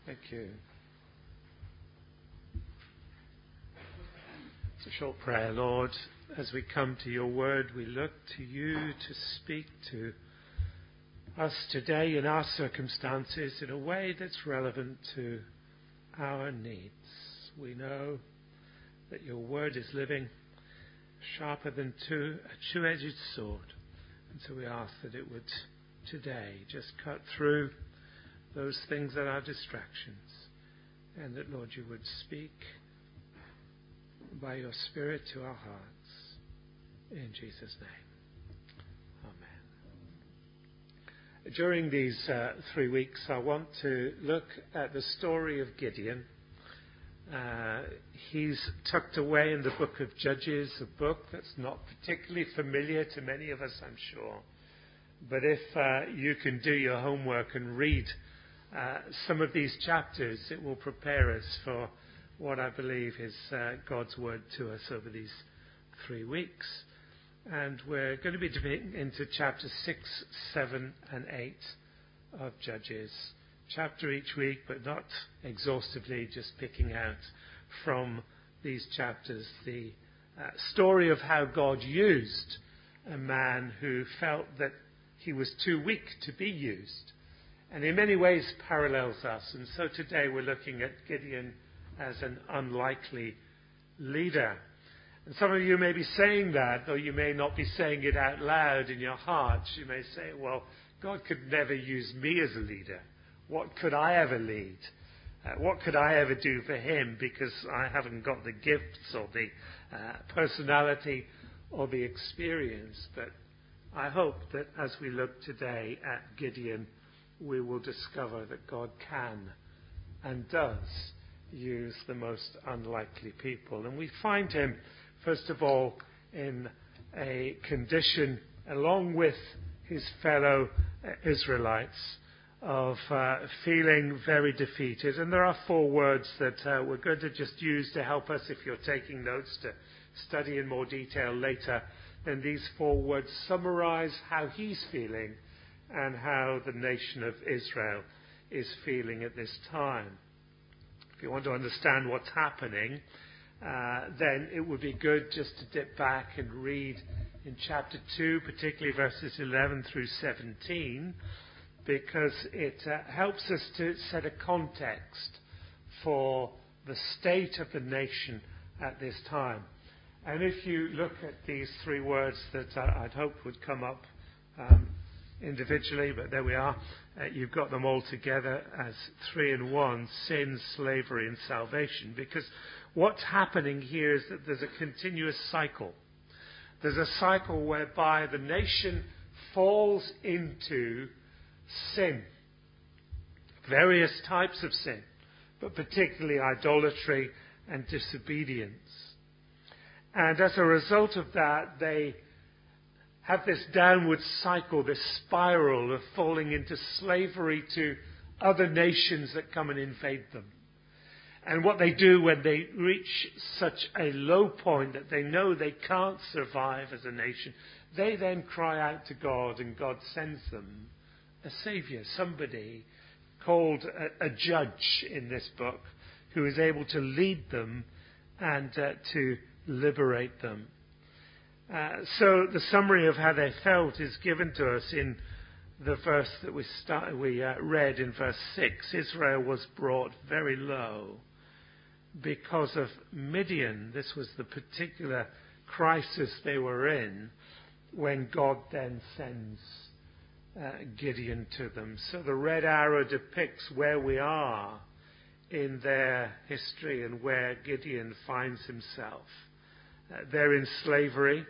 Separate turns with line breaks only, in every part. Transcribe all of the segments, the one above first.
Thank you. It's a short prayer, Lord. As we come to your word, we look to you to speak to us today in our circumstances in a way that's relevant to our needs. We know that your word is living, sharper than a two-edged sword. And so we ask that it would today just cut through those things that are distractions, and that, Lord, you would speak by your Spirit to our hearts. In Jesus' name. Amen. During these 3 weeks, I want to look at the story of Gideon. He's tucked away in the book of Judges, a book that's not particularly familiar to many of us, I'm sure. But if you can do your homework and read some of these chapters, it will prepare us for what I believe is God's word to us over these 3 weeks. And we're going to be dipping into chapters 6, 7, and 8 of Judges. Chapter each week, but not exhaustively, just picking out from these chapters the story of how God used a man who felt that he was too weak to be used, and in many ways parallels us. And so today we're looking at Gideon as an unlikely leader. And some of you may be saying that, though you may not be saying it out loud in your hearts. You may say, well, God could never use me as a leader. What could I ever lead? What could I ever do for him? Because I haven't got the gifts or the personality or the experience. But I hope that as we look today at Gideon, we will discover that God can and does use the most unlikely people. And we find him, first of all, in a condition, along with his fellow Israelites, of feeling very defeated. And there are 4 words that we're going to just use to help us, if you're taking notes, to study in more detail later. Then these 4 words summarize how he's feeling and how the nation of Israel is feeling at this time. If you want to understand what's happening, then it would be good just to dip back and read in chapter 2, particularly verses 11 through 17, because it helps us to set a context for the state of the nation at this time. And if you look at these 3 words that I'd hoped would come up individually, but there we are. You've got them all together as 3 in 1, sin, slavery, and salvation. Because what's happening here is that there's a continuous cycle. There's a cycle whereby the nation falls into sin. Various types of sin, but particularly idolatry and disobedience. And as a result of that, they have this downward cycle, this spiral of falling into slavery to other nations that come and invade them. And what they do when they reach such a low point that they know they can't survive as a nation, they then cry out to God, and God sends them a savior, somebody called a judge in this book, who is able to lead them and to liberate them. So the summary of how they felt is given to us in the verse that we read in verse 6. Israel was brought very low because of Midian. This was the particular crisis they were in when God then sends Gideon to them. So the red arrow depicts where we are in their history and where Gideon finds himself. They're in slavery.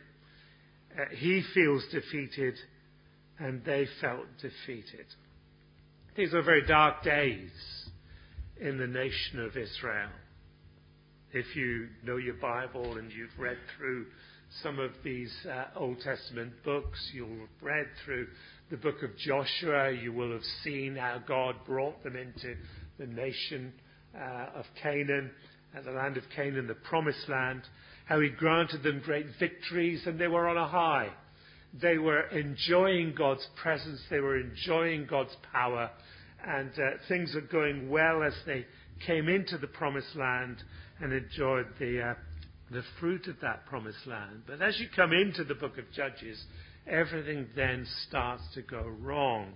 He feels defeated, and they felt defeated. These are very dark days in the nation of Israel. If you know your Bible and you've read through some of these Old Testament books, you'll have read through the book of Joshua, you will have seen how God brought them into the nation of Canaan, the land of Canaan, the promised land, how he granted them great victories, and they were on a high. They were enjoying God's presence, they were enjoying God's power, and things are going well as they came into the promised land and enjoyed the fruit of that promised land. But as you come into the book of Judges, everything then starts to go wrong.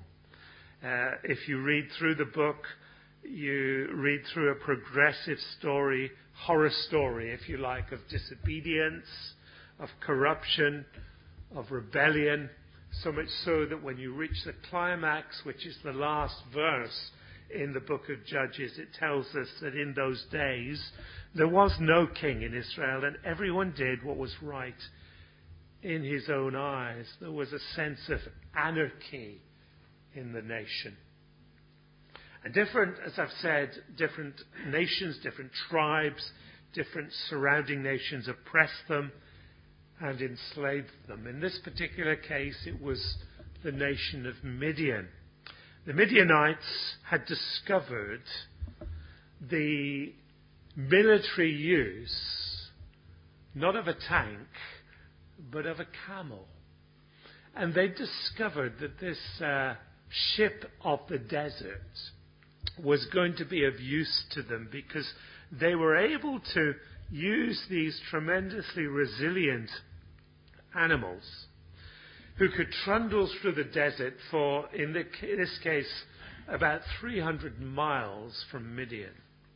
If you read through the book, you read through a progressive story, horror story, if you like, of disobedience, of corruption, of rebellion, so much so that when you reach the climax, which is the last verse in the book of Judges, it tells us that in those days there was no king in Israel, and everyone did what was right in his own eyes. There was a sense of anarchy in the nation. And different, as I've said, different nations, different tribes, different surrounding nations oppressed them and enslaved them. In this particular case, it was the nation of Midian. The Midianites had discovered the military use, not of a tank, but of a camel. And they discovered that this ship of the desert was going to be of use to them, because they were able to use these tremendously resilient animals who could trundle through the desert for, in this case, about 300 miles from Midian.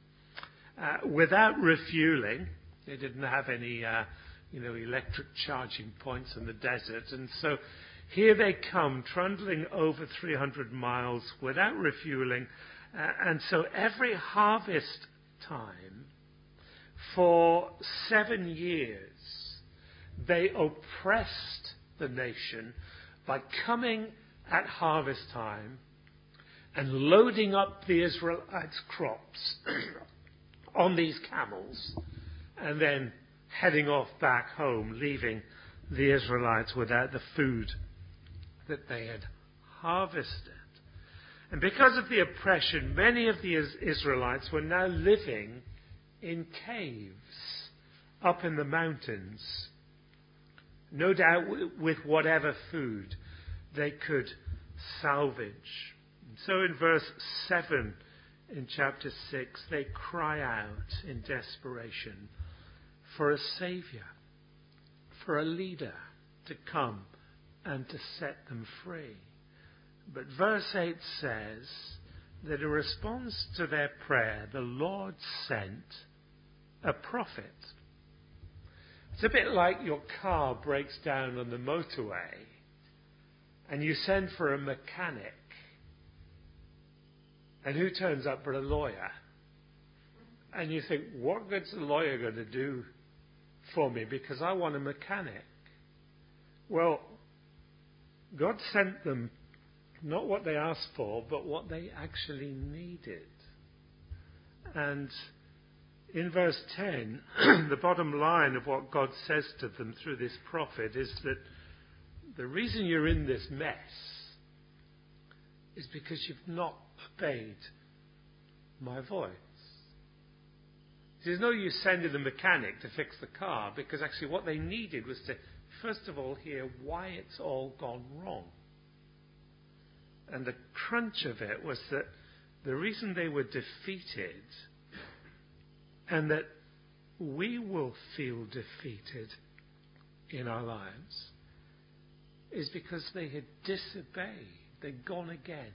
Without refueling. They didn't have any electric charging points in the desert. And so here they come, trundling over 300 miles without refueling. And so every harvest time, for 7 years, they oppressed the nation by coming at harvest time and loading up the Israelites' crops on these camels, and then heading off back home, leaving the Israelites without the food that they had harvested. And because of the oppression, many of the Israelites were now living in caves up in the mountains, no doubt with whatever food they could salvage. And so in verse 7 in chapter 6, they cry out in desperation for a Saviour, for a leader to come and to set them free. But verse 8 says that in response to their prayer, the Lord sent a prophet. It's a bit like your car breaks down on the motorway and you send for a mechanic. And who turns up but a lawyer? And you think, what good's a lawyer going to do for me, because I want a mechanic? Well, God sent them not what they asked for, but what they actually needed. And in verse 10, the bottom line of what God says to them through this prophet is that the reason you're in this mess is because you've not obeyed my voice. There's no use sending the mechanic to fix the car, because actually what they needed was to, first of all, hear why it's all gone wrong. And the crunch of it was that the reason they were defeated, and that we will feel defeated in our lives, is because they had disobeyed. They'd gone against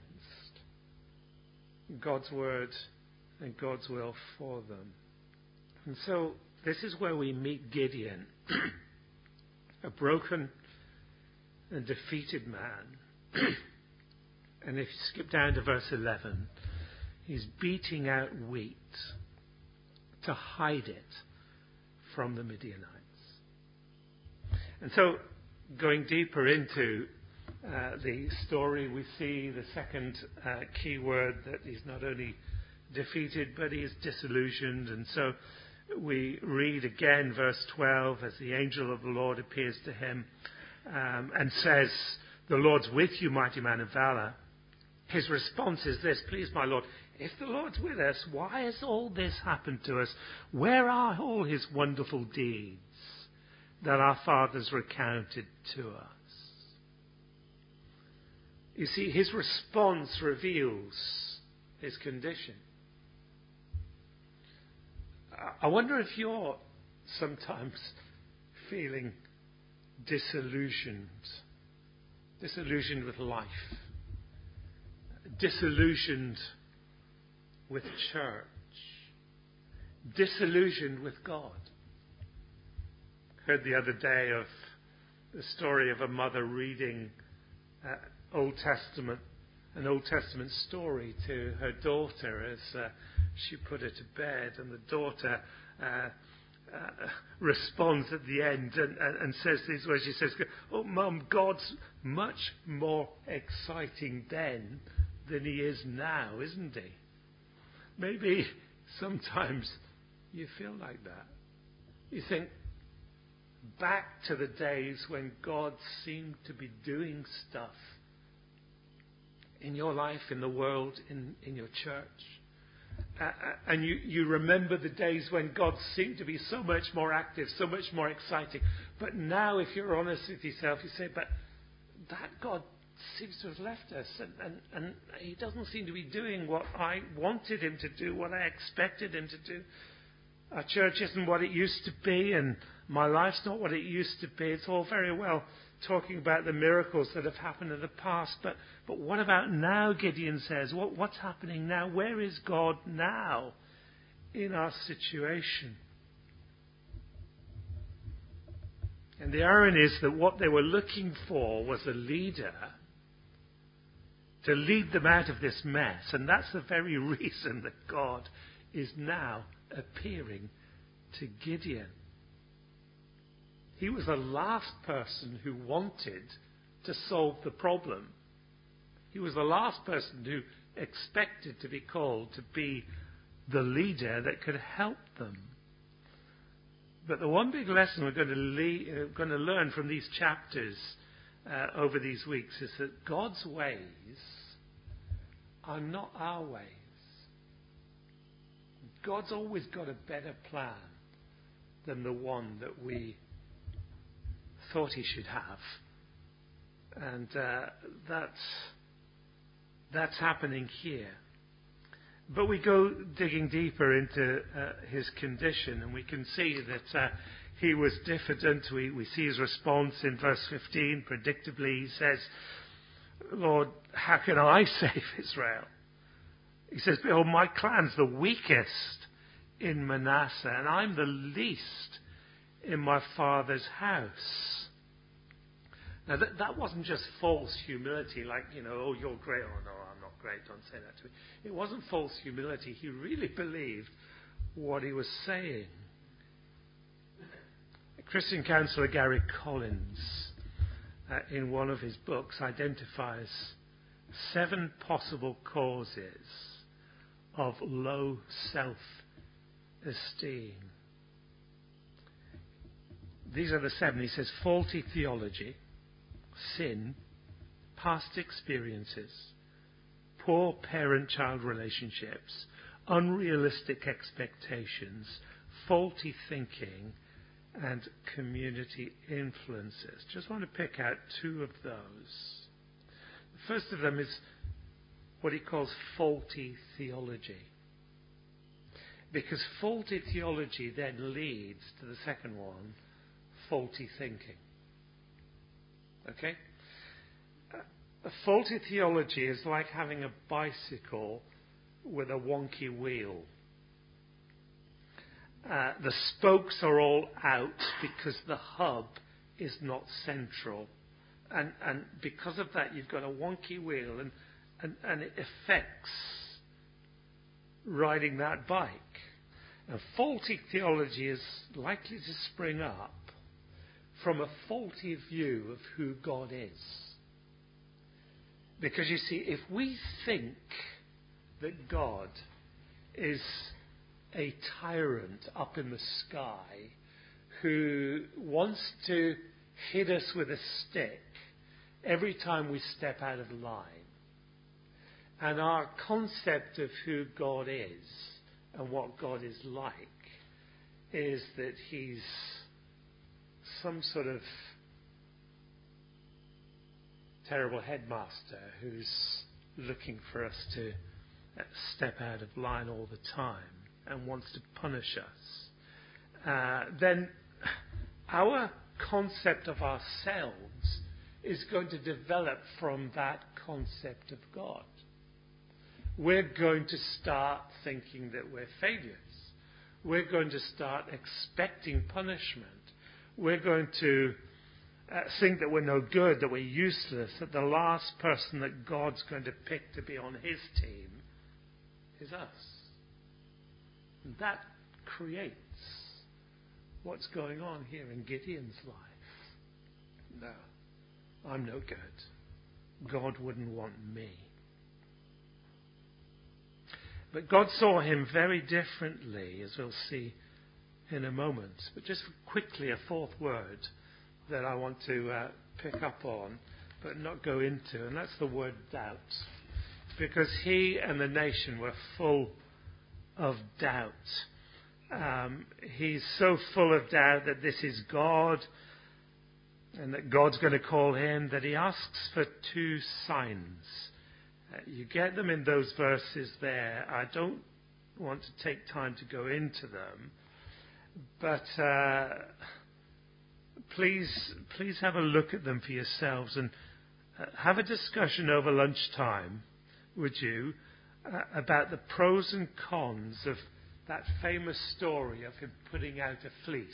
God's word and God's will for them. And so this is where we meet Gideon, a broken and defeated man. And if you skip down to verse 11, he's beating out wheat to hide it from the Midianites. And so going deeper into the story, we see the second key word, that he's not only defeated, but he is disillusioned. And so we read again verse 12, as the angel of the Lord appears to him and says, "The Lord's with you, mighty man of valor." His response is this: "Please, my Lord, if the Lord's with us, why has all this happened to us? Where are all his wonderful deeds that our fathers recounted to us?" You see, his response reveals his condition. I wonder if you're sometimes feeling disillusioned with life, disillusioned with church, disillusioned with God. Heard the other day of the story of a mother reading an Old Testament story to her daughter as she put her to bed, and the daughter responds at the end and says these words. She says, "Oh, Mum, God's much more exciting then than he is now, isn't he?" Maybe sometimes you feel like that. You think back to the days when God seemed to be doing stuff in your life, in the world, in your church. And you remember the days when God seemed to be so much more active, so much more exciting. But now, if you're honest with yourself, you say, but that God seems to have left us. And he doesn't seem to be doing what I wanted him to do, what I expected him to do. Our church isn't what it used to be, and my life's not what it used to be. It's all very well talking about the miracles that have happened in the past, but what about now, Gideon says? What's happening now? Where is God now in our situation? And the irony is that what they were looking for was a leader to lead them out of this mess, and that's the very reason that God is now appearing to Gideon. He was the last person who wanted to solve the problem. He was the last person who expected to be called to be the leader that could help them. But the one big lesson we're going to learn from these chapters over these weeks is that God's ways are not our ways. God's always got a better plan than the one that we thought he should have. And that's happening here. But we go digging deeper into his condition, and we can see that he was diffident. We see his response in verse 15. Predictably, he says, "Lord, how can I save Israel?" He says, "Behold, my clan's the weakest in Manasseh, and I'm the least in my father's house." Now, that wasn't just false humility, like, "Oh, you're great." "Oh, no, I'm not great. Don't say that to me." It wasn't false humility. He really believed what he was saying. Christian counselor Gary Collins, in one of his books, identifies 7 possible causes of low self-esteem. These are the 7. He says faulty theology, sin, past experiences, poor parent-child relationships, unrealistic expectations, faulty thinking, and community influences. Just want to pick out 2 of those. The first of them is what he calls faulty theology. Because faulty theology then leads to the second one, faulty thinking. Okay? A faulty theology is like having a bicycle with a wonky wheel. The spokes are all out because the hub is not central. And because of that, you've got a wonky wheel, and it affects riding that bike. And faulty theology is likely to spring up from a faulty view of who God is. Because you see, if we think that God is a tyrant up in the sky who wants to hit us with a stick every time we step out of line, and our concept of who God is and what God is like is that he's some sort of terrible headmaster who's looking for us to step out of line all the time and wants to punish us, then our concept of ourselves is going to develop from that concept of God. We're going to start thinking that we're failures. We're going to start expecting punishment. We're going to think that we're no good, that we're useless, that the last person that God's going to pick to be on his team is us. And that creates what's going on here in Gideon's life. No, I'm no good. God wouldn't want me. But God saw him very differently, as we'll see in a moment. But just quickly, a fourth word that I want to pick up on, but not go into, and that's the word doubt. Because he and the nation were full of doubt. He's so full of doubt that this is God, and that God's going to call him, that he asks for 2 signs. You get them in those verses there. I don't want to take time to go into them, but please have a look at them for yourselves and have a discussion over lunchtime, would you, about the pros and cons of that famous story of him putting out a fleece,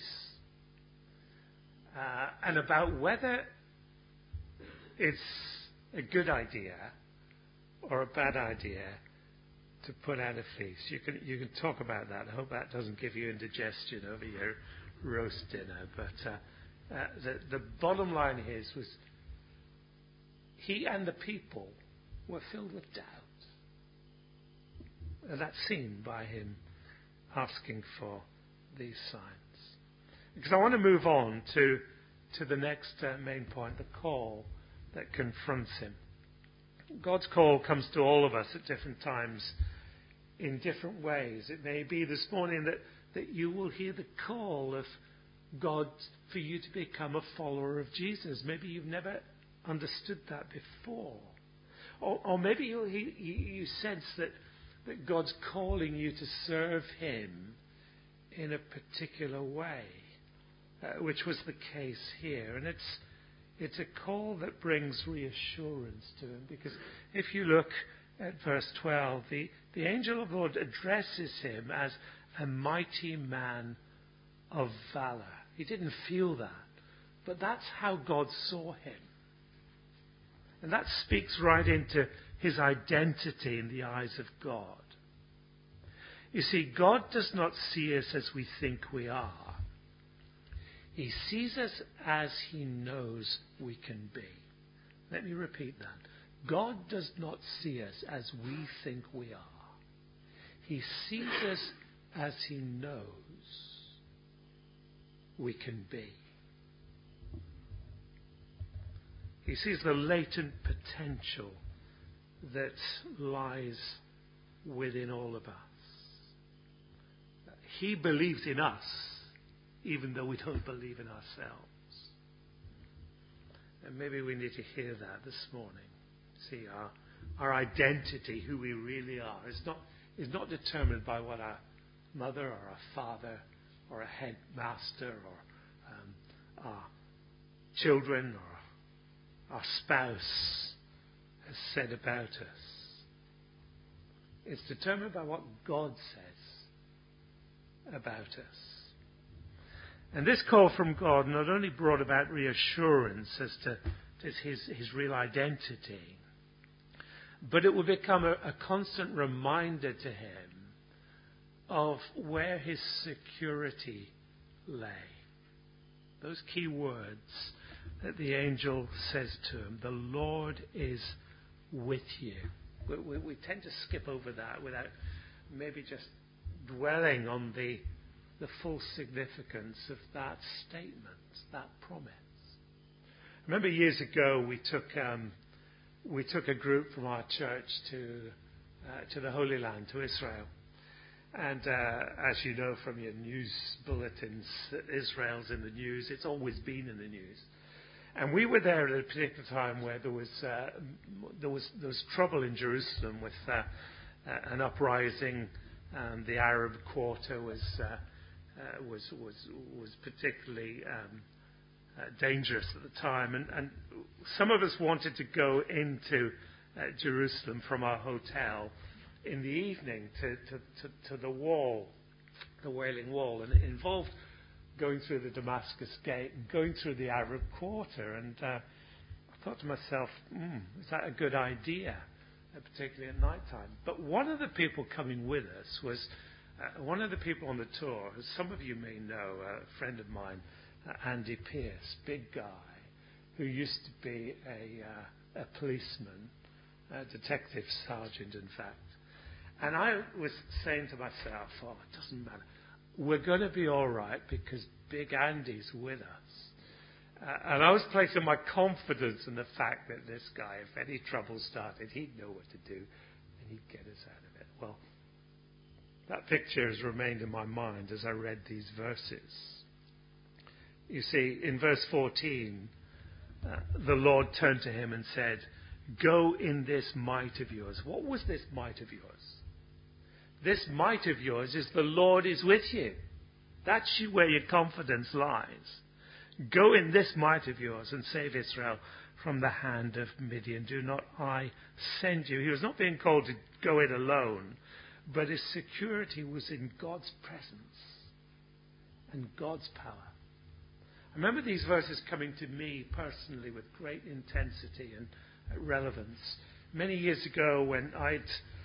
and about whether it's a good idea or a bad idea to put out a fleece. You can talk about that. I hope that doesn't give you indigestion over your roast dinner. But the bottom line was he and the people were filled with doubt. And that's seen by him asking for these signs. Because I want to move on to the next main point, the call that confronts him. God's call comes to all of us at different times in different ways. It may be this morning that you will hear the call of God for you to become a follower of Jesus. Maybe you've never understood that before. Or maybe you sense that God's calling you to serve him in a particular way, which was the case here. And it's a call that brings reassurance to him, because if you look at verse 12, the angel of the Lord addresses him as a mighty man of valor. He didn't feel that, but that's how God saw him. And that speaks right into his identity in the eyes of God. You see, God does not see us as we think we are. He sees us as he knows we can be. Let me repeat that. God does not see us as we think we are. He sees us as he knows we can be. He sees the latent potential that lies within all of us. He believes in us, even though we don't believe in ourselves. And maybe we need to hear that this morning. See, our identity, who we really are, is not determined by what our mother or our father or a headmaster or our children or our spouse has said about us. It's determined by what God says about us. And this call from God not only brought about reassurance as to his real identity, but it will become a constant reminder to him of where his security lay. Those key words that the angel says to him, the Lord is with you. We tend to skip over that without maybe just dwelling on the full significance of that statement, that promise. I remember years ago we took a group from our church to the Holy Land, to Israel. And as you know from your news bulletins, Israel's in the news. It's always been in the news. And we were there at a particular time where there was trouble in Jerusalem with an uprising. The Arab Quarter was particularly dangerous at the time, and some of us wanted to go into Jerusalem from our hotel in the evening to the wall, the Wailing Wall, and it involved going through the Damascus Gate and going through the Arab Quarter. And I thought to myself, is that a good idea, particularly at night time? But one of the people coming with us was one of the people on the tour, who some of you may know, a friend of mine, Andy Pierce, big guy, who used to be a policeman, a detective sergeant, in fact. And I was saying to myself, it doesn't matter. We're going to be all right because Big Andy's with us. And I was placing my confidence in the fact that this guy, if any trouble started, he'd know what to do and he'd get us out of it. Well, that picture has remained in my mind as I read these verses. You see, in verse 14, the Lord turned to him and said, "Go in this might of yours." What was this might of yours? This might of yours is the Lord is with you. That's where your confidence lies. Go in this might of yours and save Israel from the hand of Midian. Do not I send you? He was not being called to go it alone, but his security was in God's presence and God's power. I remember these verses coming to me personally with great intensity and relevance. Many years ago, when I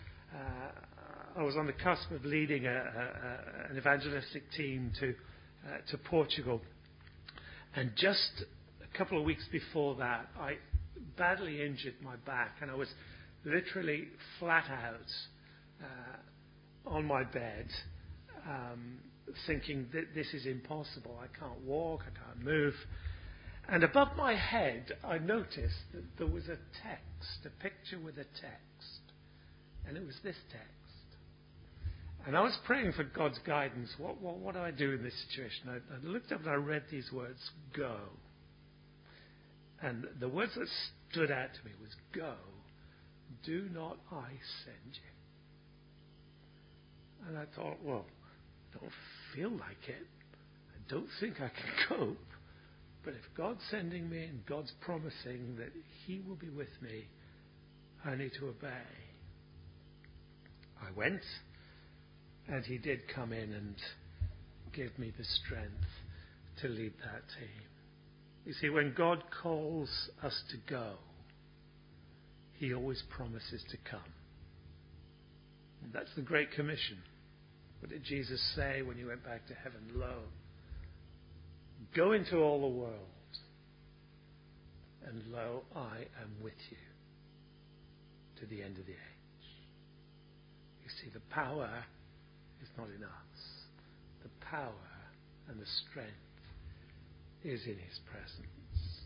was on the cusp of leading an evangelistic team to Portugal, and just a couple of weeks before that, I badly injured my back, and I was literally flat out on my bed, thinking that this is impossible. I can't walk, I can't move. And above my head, I noticed that there was a text, a picture with a text. And it was this text. And I was praying for God's guidance. What do I do in this situation? I looked up and I read these words, "Go." And the words that stood out to me was, "Go. Do not I send you?" And I thought, well, I don't feel like it. I don't think I can cope. But if God's sending me and God's promising that He will be with me, I need to obey. I went, and He did come in and give me the strength to lead that team. You see, when God calls us to go, He always promises to come. And that's the Great Commission. What did Jesus say when He went back to heaven? Lo, go into all the world, and lo, I am with you to the end of the age. You see, the power is not in us. The power and the strength is in His presence.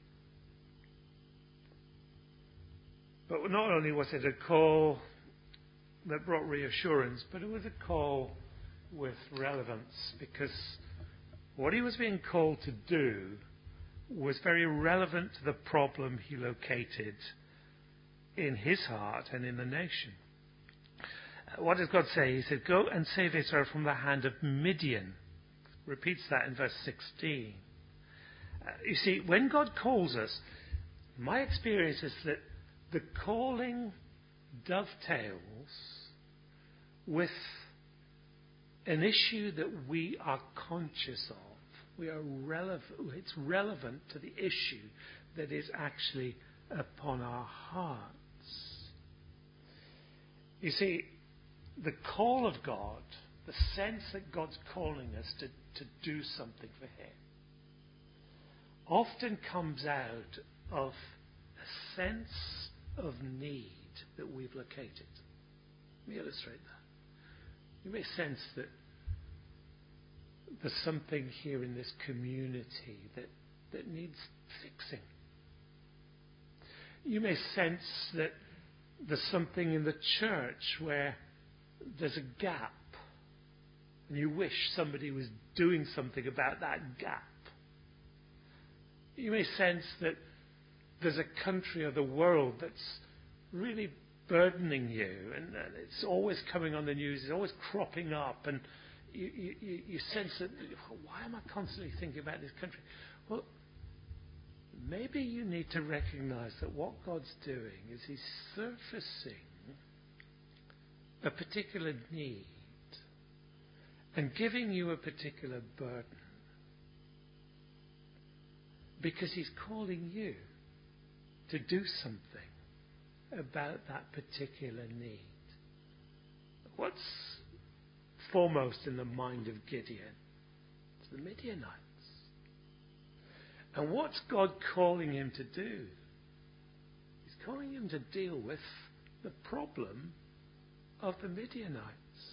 But not only was it a call that brought reassurance, but it was a call with relevance, because what he was being called to do was very relevant to the problem he located in his heart and in the nation. What does God say? He said, "Go and save Israel from the hand of Midian." Repeats that in verse 16. You see, when God calls us, my experience is that the calling dovetails with an issue that we are conscious of. It's relevant to the issue that is actually upon our hearts. You see, the call of God, the sense that God's calling us to do something for Him, often comes out of a sense of need that we've located. Let me illustrate that. You may sense that there's something here in this community that needs fixing. You may sense that there's something in the church where there's a gap, and you wish somebody was doing something about that gap. You may sense that there's a country or the world that's really burdening you, and it's always coming on the news, it's always cropping up, and you sense that, why am I constantly thinking about this country? Well, maybe you need to recognize that what God's doing is He's surfacing a particular need and giving you a particular burden because He's calling you to do something about that particular need. What's foremost in the mind of Gideon? It's the Midianites. And what's God calling him to do? He's calling him to deal with the problem of the Midianites.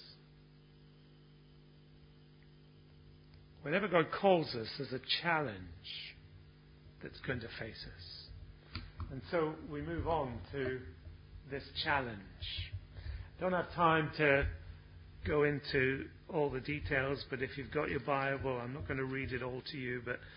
Whenever God calls us, there's a challenge that's going to face us. And so we move on to this challenge. Don't have time to go into all the details, but if you've got your Bible, I'm not going to read it all to you, but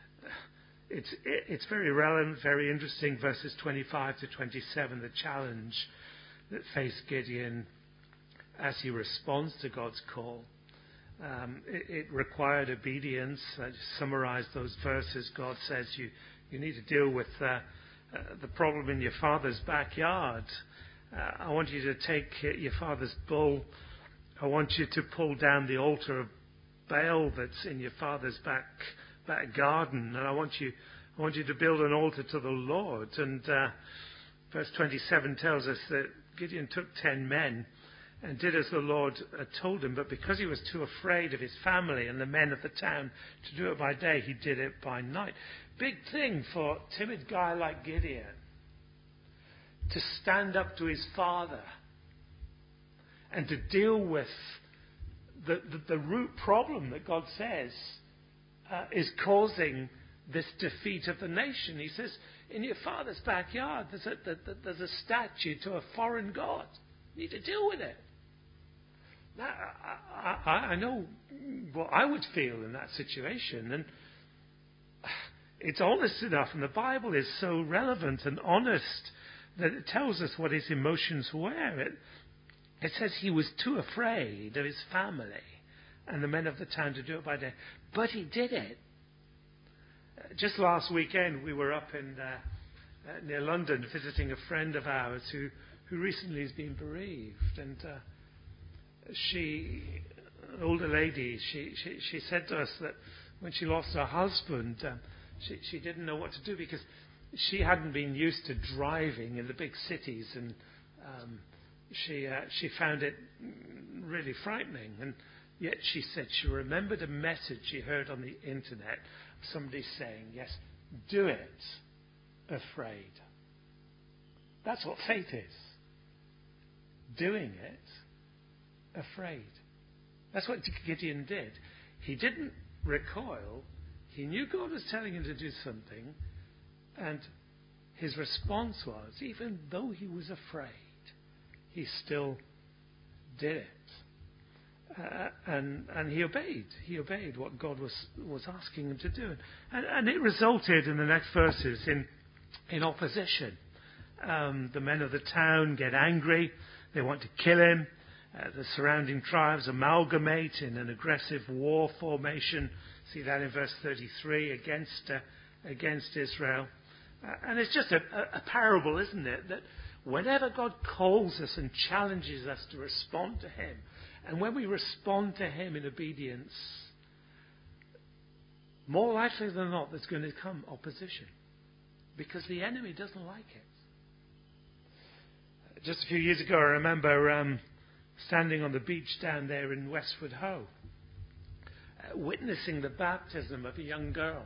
it's very relevant, very interesting, verses 25 to 27, the challenge that faced Gideon as he responds to God's call. It required obedience. I just summarized those verses. God says you need to deal with the problem in your father's backyard. I want you to take your father's bull. I want you to pull down the altar of Baal that's in your father's back garden, and I want you to build an altar to the Lord. And verse 27 tells us that Gideon took 10 men and did as the Lord had told him, but because he was too afraid of his family and the men of the town to do it by day, he did it by night. Big thing for a timid guy like Gideon to stand up to his father and to deal with the root problem that God says is causing this defeat of the nation. He says, in your father's backyard, there's a statue to a foreign god. You need to deal with it. Now, I know what I would feel in that situation, and it's honest enough, and the Bible is so relevant and honest that it tells us what his emotions were. It says he was too afraid of his family and the men of the town to do it by day. But he did it. Just last weekend, we were up in near London visiting a friend of ours who recently has been bereaved. And an older lady, she said to us that when she lost her husband, she didn't know what to do because she hadn't been used to driving in the big cities, and she found it really frightening. And yet she said she remembered a message she heard on the internet, somebody saying, yes, do it afraid. That's what faith is. Doing it afraid. That's what Gideon did. He didn't recoil. He knew God was telling him to do something, and his response was, even though he was afraid, he still did it. And he obeyed. He obeyed what God was asking him to do. And it resulted in the next verses in opposition. The men of the town get angry. They want to kill him. The surrounding tribes amalgamate in an aggressive war formation. See that in verse 33 against Israel. And it's just a parable, isn't it? That whenever God calls us and challenges us to respond to him, and when we respond to him in obedience, more likely than not, there's going to come opposition. Because the enemy doesn't like it. Just a few years ago, I remember standing on the beach down there in Westward Ho, witnessing the baptism of a young girl.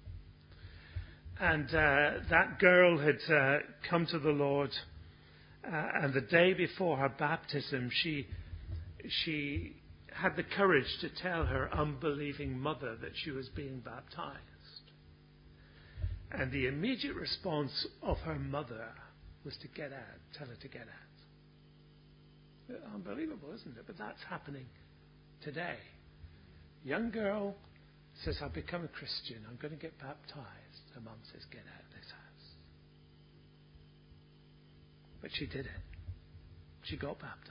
And that girl had come to the Lord, and the day before her baptism, she had the courage to tell her unbelieving mother that she was being baptized. And the immediate response of her mother was to get out, tell her to get out. Unbelievable, isn't it? But that's happening today. Young girl says, I've become a Christian. I'm going to get baptized. Her mum says, get out of this house. But she did it. she got baptized.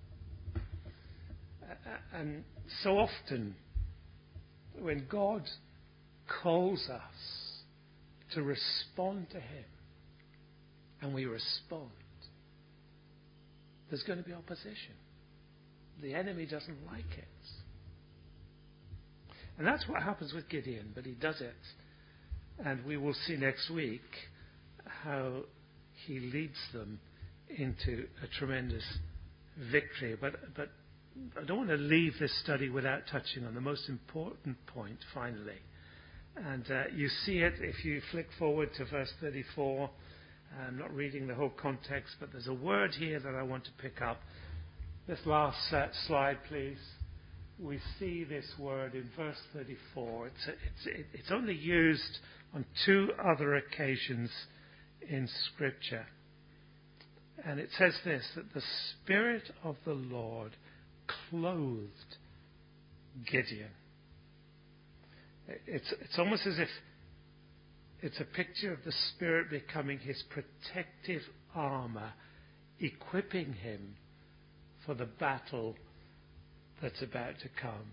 And so often, when God calls us to respond to Him, and we respond, there's going to be opposition. The enemy doesn't like it. And that's what happens with Gideon, but he does it. And we will see next week how he leads them into a tremendous victory. But I don't want to leave this study without touching on the most important point, finally. And you see it if you flick forward to verse 34. I'm not reading the whole context, but there's a word here that I want to pick up. This last slide, please. We see this word in verse 34. It's only used on 2 other occasions in Scripture. And it says this, that the Spirit of the Lord clothed Gideon. It's almost as if it's a picture of the Spirit becoming his protective armor, equipping him for the battle that's about to come.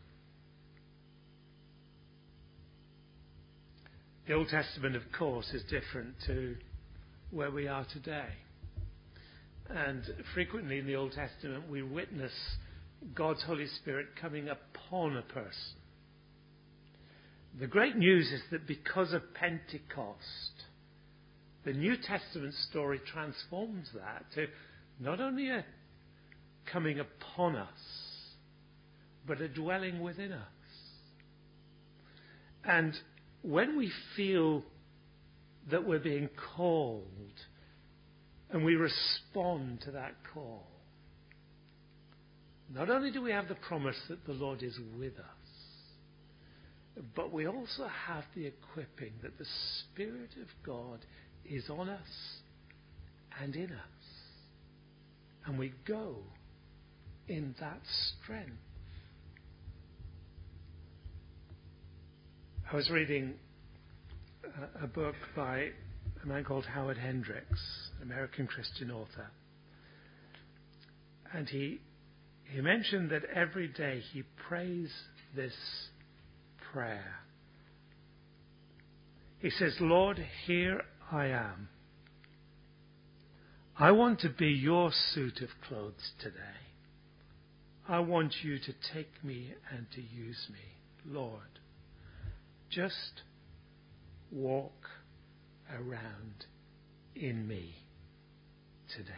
The Old Testament, of course, is different to where we are today. And frequently in the Old Testament, we witness God's Holy Spirit coming upon a person. The great news is that because of Pentecost, the New Testament story transforms that to not only a coming upon us, but a dwelling within us. And when we feel that we're being called and we respond to that call, not only do we have the promise that the Lord is with us, but we also have the equipping that the Spirit of God is on us and in us. And we go in that strength. I was reading a book by a man called Howard Hendricks, an American Christian author. And he mentioned that every day he prays this prayer. He says, Lord, here I am. I want to be your suit of clothes today. I want you to take me and to use me. Lord, just walk around in me today.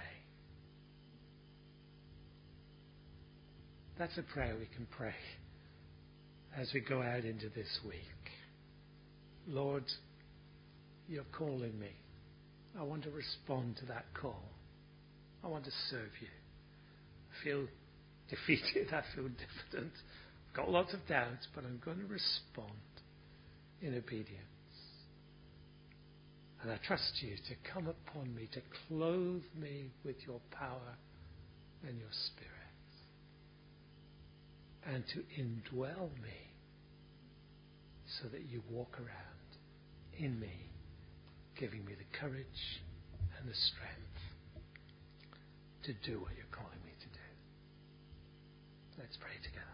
That's a prayer we can pray as we go out into this week. Lord, you're calling me. I want to respond to that call. I want to serve you. I feel defeated. I feel diffident. I've got lots of doubts, but I'm going to respond in obedience. And I trust you to come upon me, to clothe me with your power and your Spirit, and to indwell me so that you walk around in me, giving me the courage and the strength to do what you're calling me to do. Let's pray together.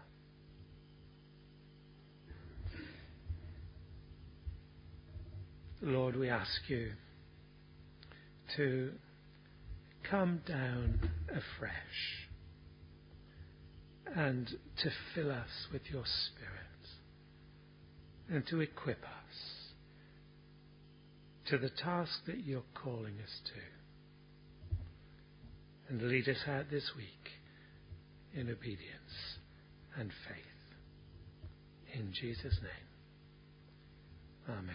Lord, we ask you to come down afresh and to fill us with your Spirit and to equip us to the task that you're calling us to, and lead us out this week in obedience and faith. In Jesus' name. Amen.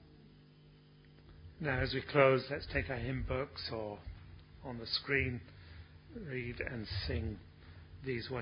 Now, as we close, let's take our hymn books or on the screen, read and sing these